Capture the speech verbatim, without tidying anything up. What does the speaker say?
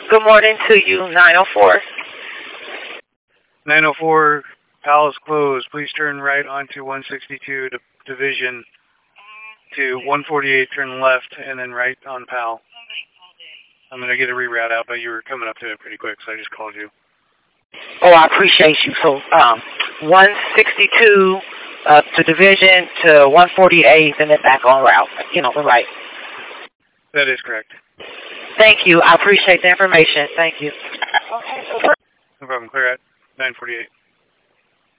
Good morning to you, nine oh four. nine oh four, Powell's closed. Please turn right onto one sixty-two to Division to one forty-eight, turn left, and then right on Powell. I'm going to get a reroute out, but you were coming up to it pretty quick, so I just called you. Oh, I appreciate you. So, um, one sixty-two uh, to Division to one forty-eight, and then back on route. You know, the right. That is correct. Thank you. I appreciate the information. Thank you. No problem. Clear at nine forty-eight.